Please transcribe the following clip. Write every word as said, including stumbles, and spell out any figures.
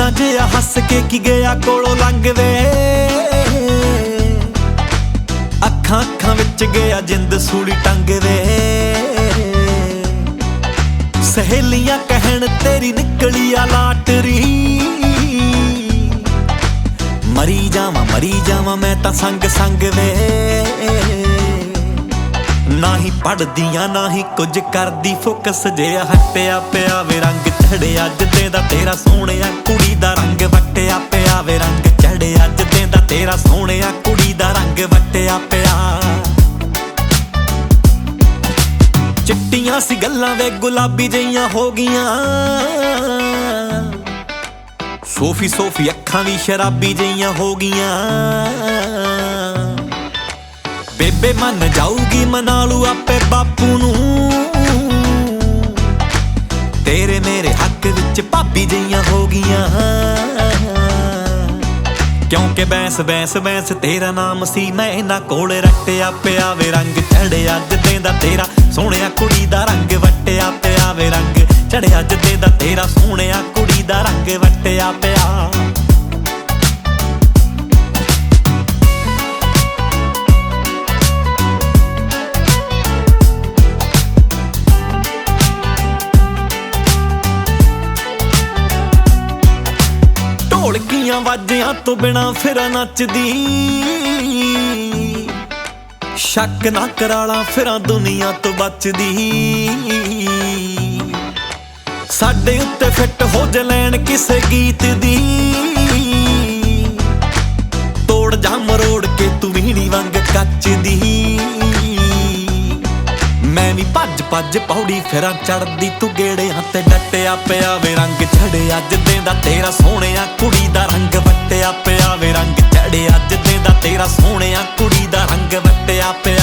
ਸੋਹਣਾ ਜਿਹਾ ਹੱਸ ਕੇ ਕੀ ਗਿਆ ਕੋਲੋਂ ਲੰਘ ਵੇ। ਅੱਖਾਂ ਅੱਖਾਂ ਵਿੱਚ ਗਿਆ ਜਿੰਦ ਸੂਲੀ ਟੰਗ ਵੇ। ਸਹੇਲੀਆਂ ਕਹਿਣ ਤੇਰੀ ਨਿਕਲੀ ਆ ਲਾਟਰੀ। ਮਰੀ ਜਾਵਾਂ ਮਰੀ ਜਾਵਾਂ ਮੈਂ ਤਾਂ ਸੰਗ ਸੰਗ ਵੇ। ਨਾ ਹੀ ਪੜਦੀਆਂ ਨਾ ਹੀ ਕੁਝ ਕਰਦੀ ਫੋਕਸ ਜਿਹਾ ਹਟਿਆ ਪਿਆ ਵੇ। ਰੰਗ ਚੜਿਆ ਅੱਜ ਤੇ ਦਾ ਤੇਰਾ ਸੋਹਣਿਆ ਕੁੜੀ ਦਾ ਰੰਗ ਵਟਿਆ ਪਿਆ ਵੇ। ਰੰਗ ਚੜਿਆ ਅੱਜ ਤੇ ਦਾ ਤੇਰਾ ਸੋਹਣਿਆ ਕੁੜੀ ਦਾ ਰੰਗ ਵਟਿਆ ਪਿਆ। ਚਿੱਟੀਆਂ ਸੀ ਗੱਲਾਂ ਵੇ ਗੁਲਾਬੀ ਜਿਹੀਆਂ ਹੋ ਗਈਆਂ। ਸੋਫੀ ਸੋਫੀ ਅੱਖਾਂ ਵੀ ਸ਼ਰਾਬੀ ਜਿਹੀਆਂ ਹੋ ਗਈਆਂ। ਬੇਬੇ ਮੰਨ ਜਾਊਗੀ ਮਨਾ ਲੂ ਆਪੇ ਬਾਪੂ ਨੂੰ। ਤੇਰੇ ਮੇਰੇ ਹੱਕ ਵਿੱਚ ਭਾਬੀ ਜਿਹੀਆਂ ਹੋ ਗਈਆਂ। ਕਿਉਂਕਿ ਬੈਂਸ ਬੈਂਸ ਬੈਂਸ ਤੇਰਾ ਨਾਮ ਸੀ ਮੈਂ ਇਹਨਾਂ ਕੋਲ ਰੱਟਿਆ ਪਿਆ ਵੇ। ਰੰਗ ਚੜਿਆ ਅੱਜ ਤੇ ਦਾ ਤੇਰਾ ਸੋਹਣਿਆ ਕੁੜੀ ਦਾ ਰੰਗ ਵਟਿਆ ਪਿਆ ਵੇ। ਰੰਗ ਚੜਿਆ ਅੱਜ ਤੇ ਦਾ ਤੇਰਾ ਸੋਹਣਿਆ ਕੁੜੀ ਦਾ ਰੰਗ ਵਟਿਆ ਪਿਆ। ਢੋਲਕੀਆਂ ਵਾਜਿਆਂ ਤੋਂ ਬਿਨਾ ਫਿਰ ਨੱਚਦੀ। ਸ਼ੱਕ ਨਾ ਕਰਾਲਾ ਫਿਰਾਂ ਦੁਨੀਆ ਤੋਂ ਬਚਦੀ। ਸਾਡੇ ਉੱਤੇ ਫਿੱਟ ਹੋ ਜੇ ਲੈਣ ਕਿਸੇ ਗੀਤ ਦੀ। ਤੋੜ ਜਾ ਮਰੋੜ ਕੇ ਤੂੰ ਵੀਣੀ ਵਾਂਗ ਕੱਚਦੀ। ਮੈਂ ਵੀ ਭੱਜ ਭੱਜ ਪੌੜੀ ਫਿਰਾਂ ਚੜਦੀ ਤੂੰ ਗੇੜਿਆਂ ਤੇ ਡੱਟਿਆ ਪਿਆ ਵੇ। ਰੰਗ ਚੜਿਆ ਅੱਜ ਤੇ ਦਾ ਤੇਰਾ ਸੋਹਣਿਆ ਕੁੜੀ ਦਾ ਰੰਗ ਵਟਿਆ ਪਿਆ ਵੇ। ਰੰਗ ਚੜਿਆ ਅੱਜ ਤੇ ਦਾ ਤੇਰਾ ਸੋਹਣਿਆ ਕੁੜੀ ਦਾ ਰੰਗ ਵਟਿਆ ਪਿਆ।